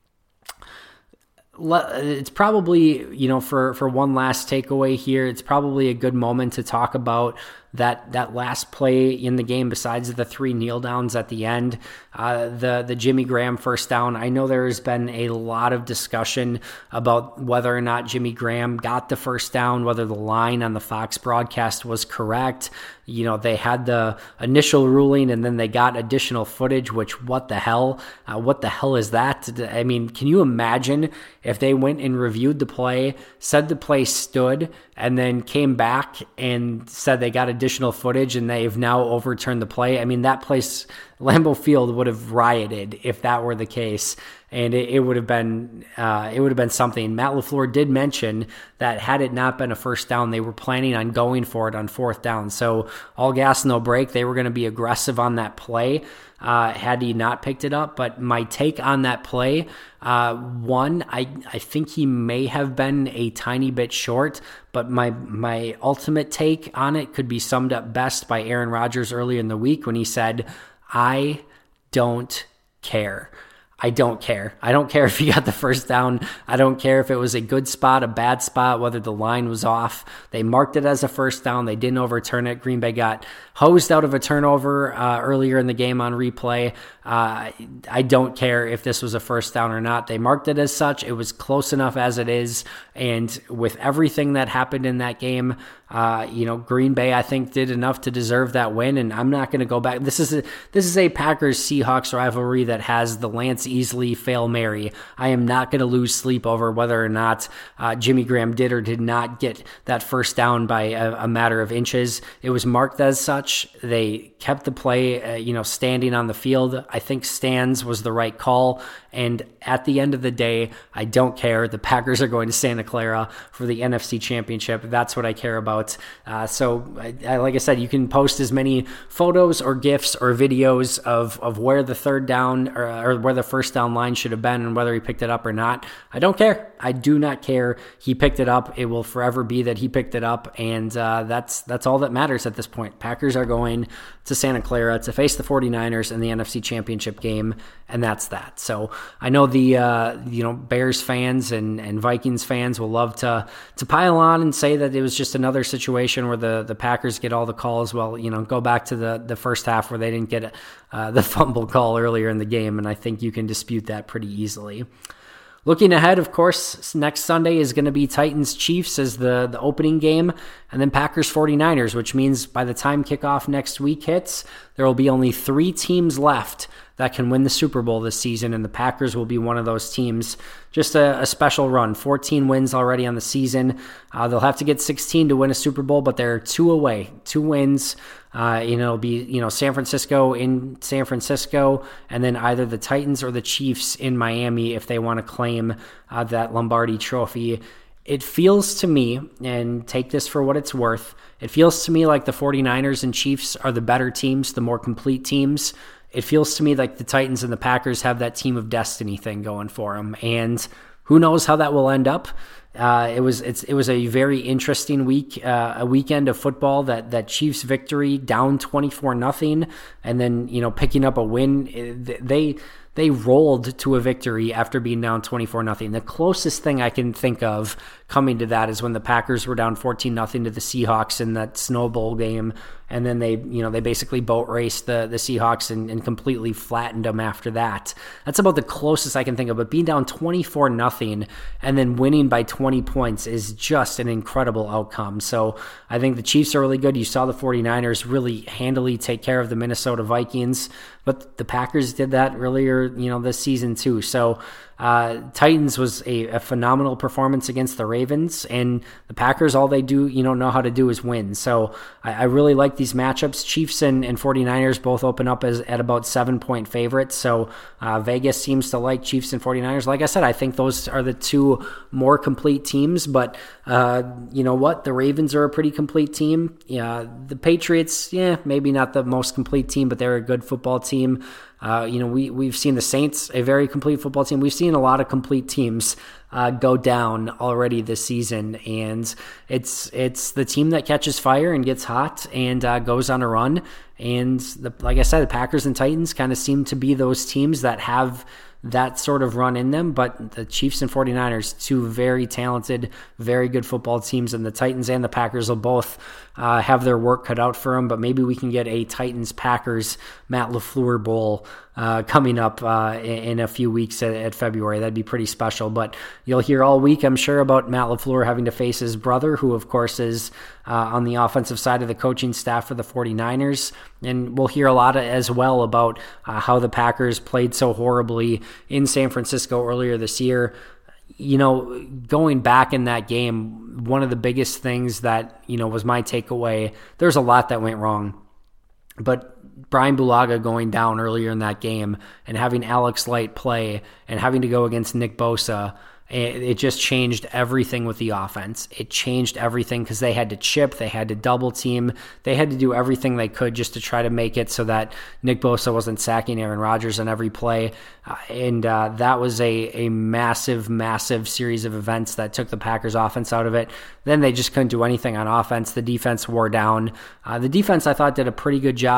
B: It's probably, you know, for, for one last takeaway here, it's probably a good moment to talk about that that last play in the game besides the three kneel downs at the end, uh, the the Jimmy Graham first down. I know there's been a lot of discussion about whether or not Jimmy Graham got the first down, whether the line on the Fox broadcast was correct. You know, they had the initial ruling and then they got additional footage, which what the hell? Uh, what the hell is that? I mean, can you imagine if they went and reviewed the play, said the play stood, and then came back and said they got additional footage and they've now overturned the play? I mean, that place, Lambeau Field, would have rioted if that were the case, and it, it would have been uh, it would have been something. Matt LaFleur did mention that had it not been a first down, they were planning on going for it on fourth down. So all gas, no brake. They were going to be aggressive on that play uh, had he not picked it up. But my take on that play, uh, one, I, I think he may have been a tiny bit short, but my my ultimate take on it could be summed up best by Aaron Rodgers earlier in the week when he said, "I don't care. I don't care. I don't care if he got the first down. I don't care if it was a good spot, a bad spot, whether the line was off. They marked it as a first down. They didn't overturn it. Green Bay got hosed out of a turnover uh, earlier in the game on replay. Uh, I don't care if this was a first down or not. They marked it as such. It was close enough as it is. And with everything that happened in that game, Uh, you know, Green Bay, I think, did enough to deserve that win, and I'm not going to go back. This is a, this is a Packers-Seahawks rivalry that has the Lance Easley Fail Mary. I am not going to lose sleep over whether or not uh, Jimmy Graham did or did not get that first down by a, a matter of inches. It was marked as such. They kept the play, uh, you know, standing on the field. I think stands was the right call. And at the end of the day, I don't care. The Packers are going to Santa Clara for the N F C Championship. That's what I care about. Uh, so, I, I, like I said, you can post as many photos or GIFs or videos of, of where the third down or, or where the first down line should have been and whether he picked it up or not. I don't care. I do not care. He picked it up. It will forever be that he picked it up, and uh, that's that's all that matters at this point. Packers are going to Santa Clara to face the 49ers in the N F C Championship game, and that's that. So I know the uh, you know Bears fans and, and Vikings fans will love to to pile on and say that it was just another situation where the, the Packers get all the calls. Well, you know, go back to the, the first half where they didn't get uh, the fumble call earlier in the game, and I think you can dispute that pretty easily. Looking ahead, of course, next Sunday is going to be Titans-Chiefs as the, the opening game, and then Packers 49ers, which means by the time kickoff next week hits, there will be only three teams left that can win the Super Bowl this season, and the Packers will be one of those teams. Just a, a special run. fourteen wins already on the season. Uh, they'll have to get sixteen to win a Super Bowl, but they're two away. Two wins. Uh, you know, it'll be, you know, San Francisco in San Francisco, and then either the Titans or the Chiefs in Miami if they want to claim uh, that Lombardi trophy. It feels to me, and take this for what it's worth, it feels to me like the 49ers and Chiefs are the better teams, the more complete teams. It feels to me like the Titans and the Packers have that team of destiny thing going for them, and who knows how that will end up. Uh, it was it's it was a very interesting week, uh, a weekend of football. That that Chiefs victory down twenty-four nothing, and then you know picking up a win. They they rolled to a victory after being down twenty-four nothing. The closest thing I can think of coming to that is when the Packers were down fourteen nothing to the Seahawks in that Snow Bowl game, and then they you know they basically boat raced the the Seahawks and, and completely flattened them after that. That's about the closest I can think of. But being down twenty-four nothing and then winning by twenty points is just an incredible outcome. So I think the Chiefs are really good. You saw the 49ers really handily take care of the Minnesota Vikings, but the Packers did that earlier, you know, this season too. So uh, Titans was a, a phenomenal performance against the Ravens, and the Packers, all they do, you know, know how to do is win. So I, I really like these matchups. Chiefs and, and 49ers both open up as at about seven point favorites. So uh, Vegas seems to like Chiefs and 49ers. Like I said, I think those are the two more complete teams, but uh, you know what? The Ravens are a pretty complete team. Yeah, the Patriots, yeah, maybe not the most complete team, but they're a good football team. Uh, you know, we, we've seen the Saints, a very complete football team. We've seen a lot of complete teams uh, go down already this season, and it's it's the team that catches fire and gets hot and uh, goes on a run. And the, like I said, the Packers and Titans kind of seem to be those teams that have that sort of run in them, but the Chiefs and 49ers, two very talented, very good football teams, and the Titans and the Packers will both uh, have their work cut out for them, but maybe we can get a Titans-Packers Matt LaFleur Bowl uh, coming up uh, in, in a few weeks at, at February. That'd be pretty special, but you'll hear all week, I'm sure, about Matt LaFleur having to face his brother, who, of course, is uh, on the offensive side of the coaching staff for the 49ers, and we'll hear a lot of, as well about uh, how the Packers played so horribly in San Francisco earlier this year. You know, going back in that game, one of the biggest things that, you know, was my takeaway, there's a lot that went wrong, but Brian Bulaga going down earlier in that game and having Alex Light play and having to go against Nick Bosa, it just changed everything with the offense. It changed everything because they had to chip, they had to double team, they had to do everything they could just to try to make it so that Nick Bosa wasn't sacking Aaron Rodgers on every play. Uh, and uh, that was a, a massive, massive series of events that took the Packers offense out of it. Then they just couldn't do anything on offense. The defense wore down. Uh, the defense, I thought, did a pretty good job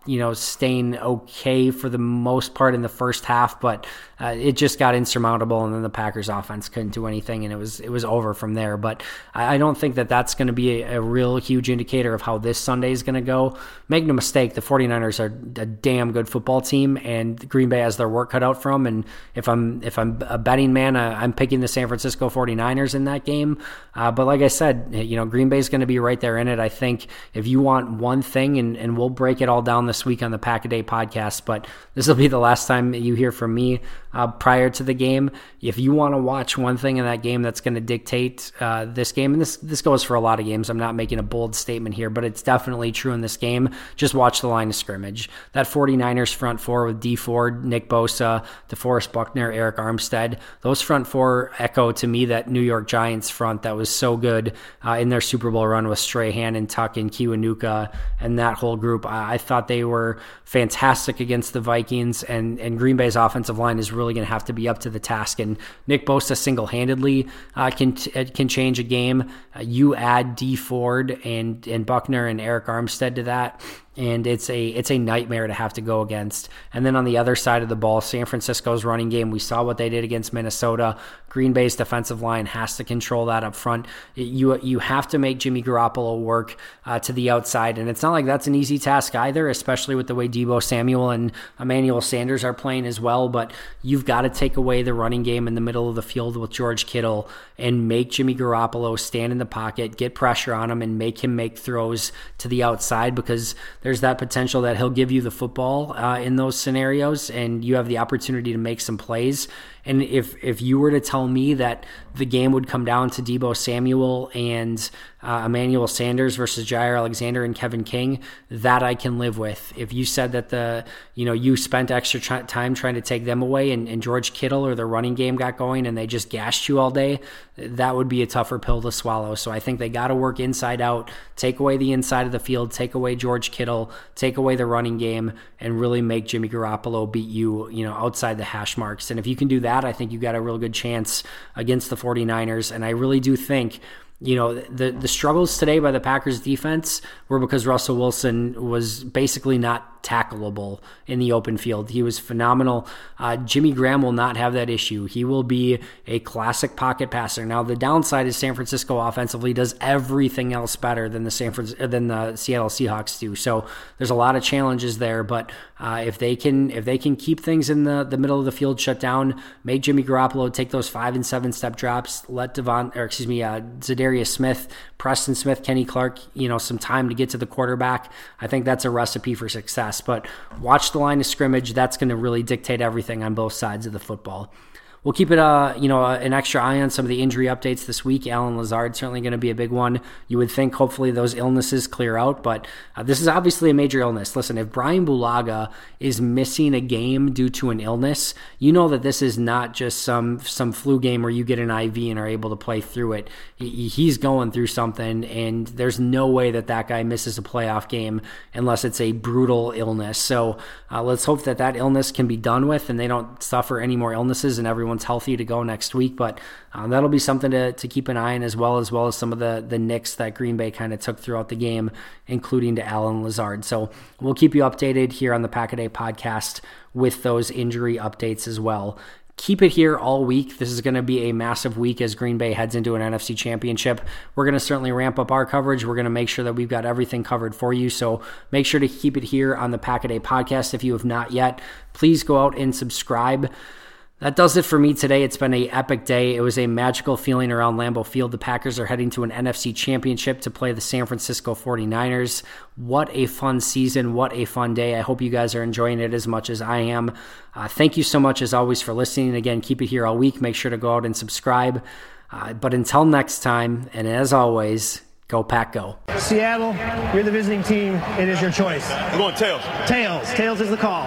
B: you know, staying okay for the most part in the first half, but uh, it just got insurmountable, and then the Packers offense couldn't do anything, and it was it was over from there. But I, I don't think that that's going to be a, a real huge indicator of how this Sunday is going to go. Make no mistake, the 49ers are a damn good football team, and Green Bay has their work cut out for them. And if I'm if I'm a betting man, uh, I'm picking the San Francisco 49ers in that game. Uh, but like I said, you know, Green Bay is going to be right there in it. I think if you want one thing, and, and we'll break it all down this week on the Pack a Day podcast, but this will be the last time you hear from me uh, prior to the game. If you want to watch one thing in that game that's going to dictate uh, this game, and this this goes for a lot of games, I'm not making a bold statement here, but it's definitely true in this game, just watch the line of scrimmage. That 49ers front four with Dee Ford, Nick Bosa, DeForest Buckner, Eric Armstead, those front four echo to me that New York Giants front that was so good uh, in their Super Bowl run with Strahan and Tuck and Kiwanuka and that whole group. I, I thought they were fantastic against the Vikings, and, and Green Bay's offensive line is really going to have to be up to the task. And Nick Bosa single-handedly uh, can can change a game. Uh, you add Dee Ford and and Buckner and Eric Armstead to that, and it's a it's a nightmare to have to go against. And then on the other side of the ball, San Francisco's running game, we saw what they did against Minnesota. Green Bay's defensive line has to control that up front. You you have to make Jimmy Garoppolo work uh, to the outside, and it's not like that's an easy task either, especially with the way Deebo Samuel and Emmanuel Sanders are playing as well. But you've got to take away the running game in the middle of the field with George Kittle and make Jimmy Garoppolo stand in the pocket, get pressure on him, and make him make throws to the outside, because there's that potential that he'll give you the football uh, in those scenarios, and you have the opportunity to make some plays. And if if you were to tell me that the game would come down to Deebo Samuel and uh, Emmanuel Sanders versus Jair Alexander and Kevin King, that I can live with. If you said that the you know you spent extra tr- time trying to take them away, and, and George Kittle or the running game got going and they just gashed you all day, that would be a tougher pill to swallow. So I think they got to work inside out, take away the inside of the field, take away George Kittle, take away the running game, and really make Jimmy Garoppolo beat you, you know, outside the hash marks. And if you can do that, I think you got a real good chance against the 49ers. And I really do think, you know, the the struggles today by the Packers defense were because Russell Wilson was basically not tackleable in the open field. He was phenomenal. Uh, Jimmy Graham will not have that issue. He will be a classic pocket passer. Now, the downside is San Francisco offensively does everything else better than the San Fran- than the Seattle Seahawks do. So there's a lot of challenges there. But uh, if they can if they can keep things in the, the middle of the field shut down, make Jimmy Garoppolo take those five and seven step drops, let Devon or excuse me uh, Zadarius Smith, Preston Smith, Kenny Clark, you know, some time to get to the quarterback, I think that's a recipe for success. But watch the line of scrimmage. That's going to really dictate everything on both sides of the football. We'll keep it, uh, you know, an extra eye on some of the injury updates this week. Allen Lazard certainly going to be a big one. You would think hopefully those illnesses clear out, but uh, this is obviously a major illness. Listen, if Brian Bulaga is missing a game due to an illness, you know that this is not just some some flu game where you get an I V and are able to play through it. He, he's going through something, and there's no way that that guy misses a playoff game unless it's a brutal illness. So uh, let's hope that that illness can be done with and they don't suffer any more illnesses and everyone healthy to go next week. But um, that'll be something to, to keep an eye on, as well as well as some of the the nicks that Green Bay kind of took throughout the game, including to Allen Lazard. So we'll keep you updated here on the Pack a Day podcast with those injury updates as well. Keep it here all week. This is going to be a massive week as Green Bay heads into an N F C championship. We're going to certainly ramp up our coverage. We're going to make sure that we've got everything covered for you. So make sure to keep it here on the Pack a Day podcast. If you have not yet, please go out and subscribe. That does it for me today. It's been an epic day. It was a magical feeling around Lambeau Field. The Packers are heading to an N F C championship to play the San Francisco 49ers. What a fun season. What a fun day. I hope you guys are enjoying it as much as I am. Uh, thank you so much, as always, for listening. Again, keep it here all week. Make sure to go out and subscribe. Uh, but until next time, and as always, go Pack Go.
D: Seattle, you're the visiting team. It is your choice.
E: We're going tails.
D: Tails. Tails is the call.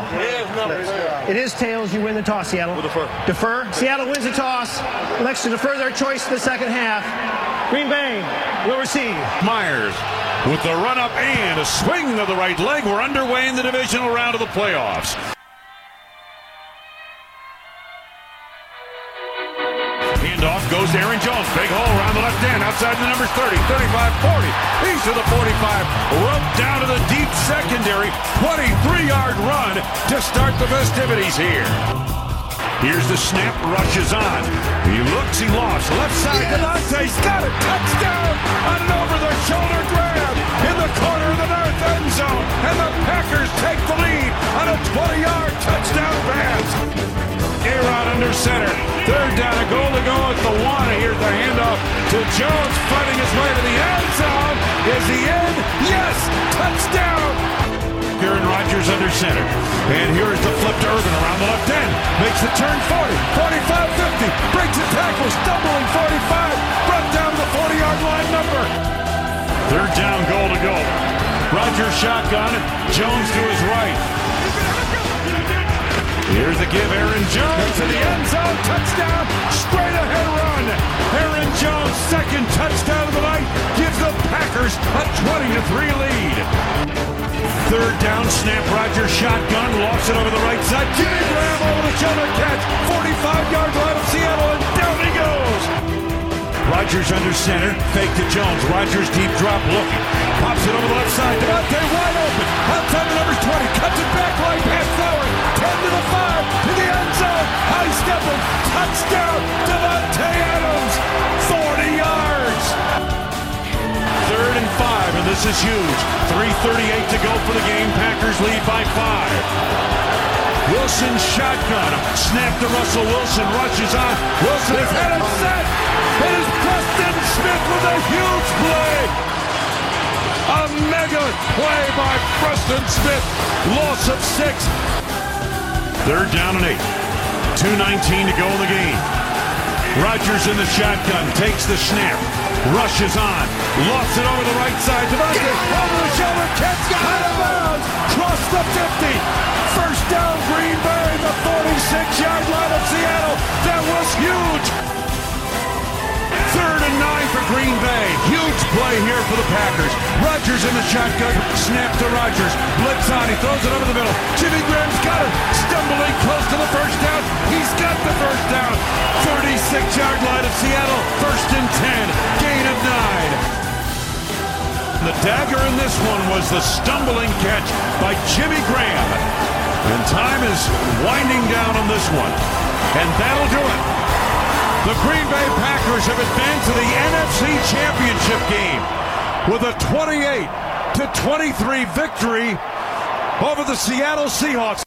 D: It is tails. You win the toss, Seattle.
E: We'll defer.
D: Defer. Seattle wins the toss. Elects to defer their choice in the second half. Green Bay will receive.
F: Myers with the run-up and a swing of the right leg. We're underway in the divisional round of the playoffs. Handoff goes goes to Aaron Jones. Big hole around the left end. Outside the numbers thirty, thirty-five, forty. He's to the forty-five. Roped down to the deep secondary. twenty-three-yard run to start the festivities here. Here's the snap. Rushes on. He looks. He lost. Left side. Demonte's got it. Touchdown on an over-the-shoulder grab in the corner of the north end zone. And the Packers take the lead on a twenty-yard touchdown pass. A-Rod under center. Third down, a goal to go at the one. Here's the handoff to Jones, fighting his way to the end zone. Is he in? Yes! Touchdown! Aaron Rodgers under center. And here's the flip to Urban around the left end. Makes the turn forty, forty-five, fifty. Breaks a tackle, stumbling forty-five. Brought down to the forty-yard line number. Third down, goal to go. Rodgers shotgun. Jones to his right. Here's the give, Aaron Jones to the end zone, touchdown, straight ahead run. Aaron Jones, second touchdown of the night, gives the Packers a twenty to three lead. Third down, snap, Rodgers shotgun, lofts it over the right side. Jimmy Graham over the shoulder catch, forty-five-yard line of Seattle, and down he goes. Rodgers under center, fake to Jones. Rodgers deep drop looking. Pops it over the left side. Devontae wide open. Outside the numbers twenty. Cuts it back line pass forward. ten to the five. To the end zone. High stepping. Touchdown. Devontae Adams. forty yards. Third and five, and this is huge. three thirty-eight to go for the game. Packers lead by five. Wilson shotgun. Snap to Russell Wilson. Rushes on. Wilson is headed set. It is Preston Smith with a huge play. A mega play by Preston Smith. Loss of six. Third down and eight. two nineteen to go in the game. Rodgers in the shotgun. Takes the snap. Rushes on. Lofts it over the right side. Devontae over the shoulder. Catch. Out of bounds. Cross the fifty. First down, Green Bay. The forty-six-yard line of Seattle. That was huge. Third and nine for Green Bay. Huge play here for the Packers. Rodgers in the shotgun. Snap to Rodgers. Blitz on. He throws it over the middle. Jimmy Graham's got it. Stumbling close to the first down. He's got the first down. thirty-six-yard line of Seattle. First and ten. Gain of nine. The dagger in this one was the stumbling catch by Jimmy Graham. And time is winding down on this one. And that'll do it. The Green Bay Packers have advanced to the N F C Championship game with a twenty-eight to twenty-three victory over the Seattle Seahawks.